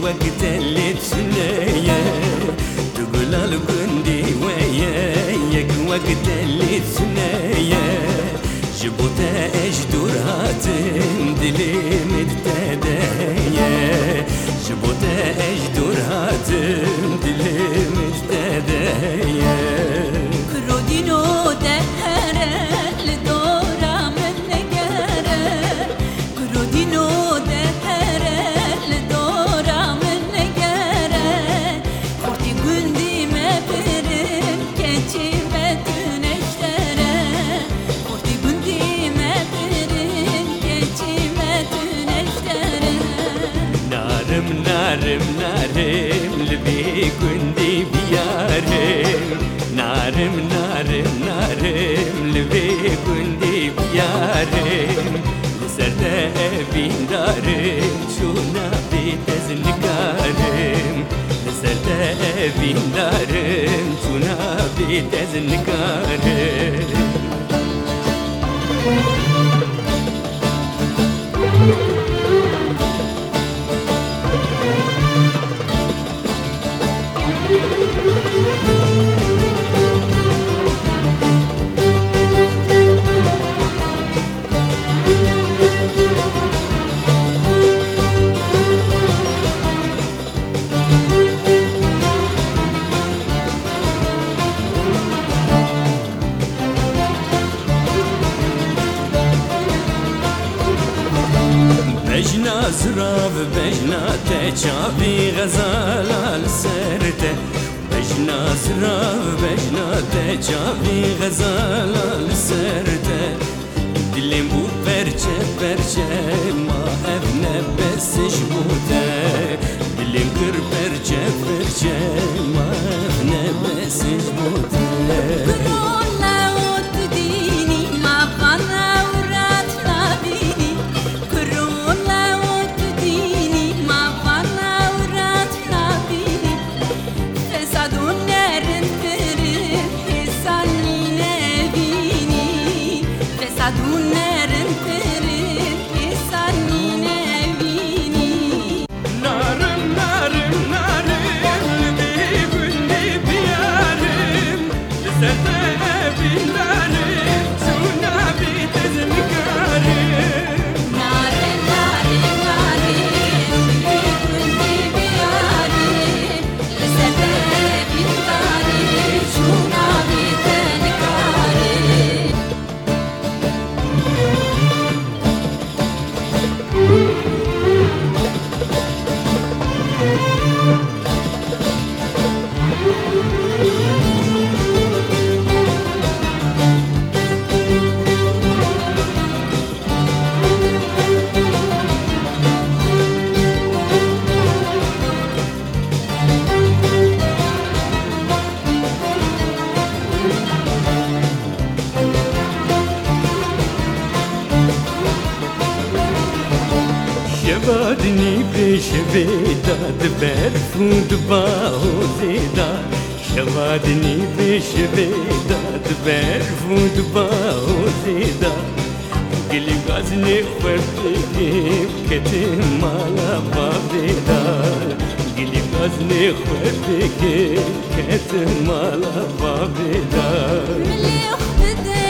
وقت اللي تسنية تقول القندي وياك وقت اللي تسنية جبوتا اجدورها تندلي مدتدايا جبوتا اجدورها تندلي مدتدايا كرودينو دهرة لدورة من نجارة كرودينو دهرة لدورة من نجارة خورتي قندي ما برم كتي بدون اشترى خورتي قندي ما برم كتي بدون اشترى نارم نارم نارم لبي قندي بيارم نارم نارم نارم لبي قندي بيارم لسرده بيندارم شونا بيتزنكارم لسرده بيندارم شونا بيتزنكارم بجنا زراف بجنا تشافي غزال السرته بجنا زراف بجنا تشافي غزال السرته دلم بو برچه برچه ما ابن بس شبوته دلم كر برچه برچه ما ابن بس شبوته شبادني بشبيداد برفود باوزيدا شبادني بشبيداد برفود باوزيدا قلي غازني خبرتي كتم مالا بابيدا قلي غازني خبرتي كتم مالا بابيدا